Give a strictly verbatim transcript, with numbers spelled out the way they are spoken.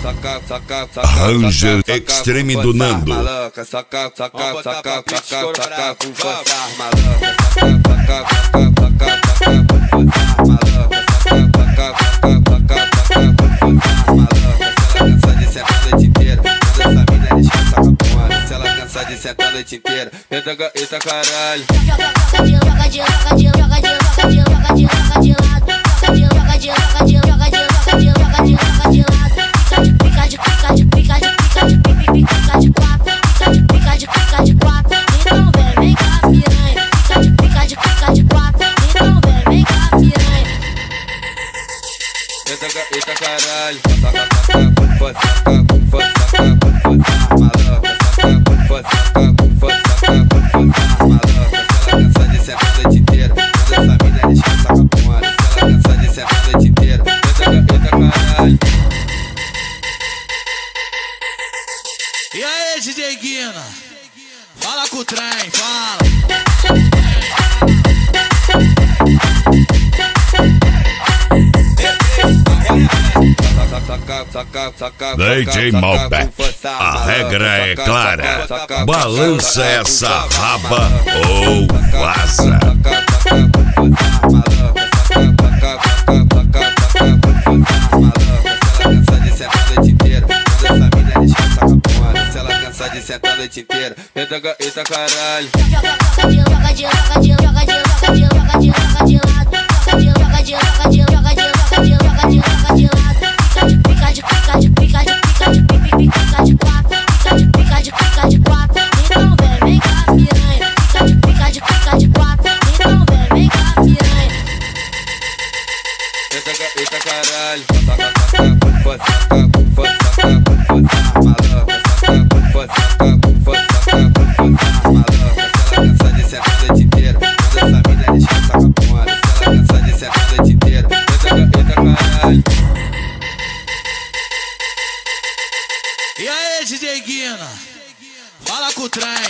Ranger Extreme do Nando. Maluca, saca, saca, saca, saca, saca, com força, maluca, saca, saca, saca, saca, com força, maluca, saca, saca, saca, saca, com força, maluca. Se ela cansa de sentar a noite inteira, toda essa mina descansa com a porra. Se ela cansa de sentar a noite inteira, eita, eita caralho. Joga de, joga de, joga de, joga de, joga de, joga de, joga de lado. Joga de, joga de, joga de, joga de, joga de, joga de, joga de lado. Pica de, pica de, pica de, pica de, pica de, pica de quatro. Pica de, pica de, pica de quatro. Então vem, vem cá, piranha. Pica de, pica de, pica de quatro. Então vem, vem cá, piranha. Eita, eita caralho. Saca, saca, com força, saca, com força, saca, com força, maluca, saca, com força, saca, com força, saca, com força, maluca. Se ela cansa de sentar a noite inteira, toda essa mina descansa com a porra. Se ela cansa de sentar a noite inteira, eita, eita caralho. E aí, D J Guina? Fala com o trem, fala. D J Malbec, a regra é clara. Balança essa raba ou vaza. De sentar a noite inteira, eita, eita caralho. Joga de, joga de, joga de, joga de, joga de, joga de, joga de lado. Joga de, joga de, joga de, joga de, joga de, joga de, joga de lado. Pica de, pica de, pica de, pica de, pica de, pica de quatro. Pica de, pica de, pica de quatro. Então vem, vem cá, piranha. Pica de, pica de, pica de quatro. Então vem, vem cá, piranha. Eita, eita caralho. Saca, saca, com força, saca, com força, saca, com força, maluca. Saca, com força, saca, com força, saca, com força, maluca. Se ela cansa de sentar a noite inteira, toda essa mina descansa com a porra. Se ela cansa de sentar a noite inteira, eita, eita caralho. E aí, D J Guina? Fala com o trem,